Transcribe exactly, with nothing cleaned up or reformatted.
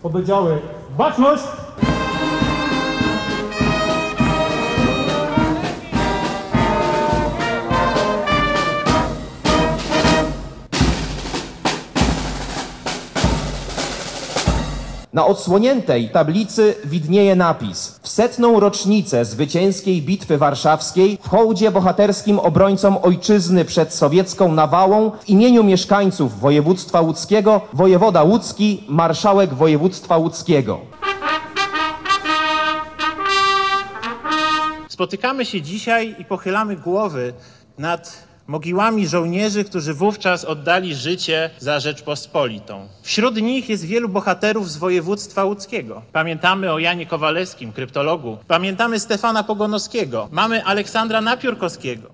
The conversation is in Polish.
Pododdziały Baczność! Na odsłoniętej tablicy widnieje napis: w setną rocznicę zwycięskiej Bitwy Warszawskiej w hołdzie bohaterskim obrońcom ojczyzny przed sowiecką nawałą w imieniu mieszkańców województwa łódzkiego wojewoda łódzki, marszałek województwa łódzkiego. Spotykamy się dzisiaj i pochylamy głowy nad mogiłami żołnierzy, którzy wówczas oddali życie za Rzeczpospolitą. Wśród nich jest wielu bohaterów z województwa łódzkiego. Pamiętamy o Janie Kowalewskim, kryptologu. Pamiętamy Stefana Pogonowskiego. Mamy Aleksandra Napiórkowskiego.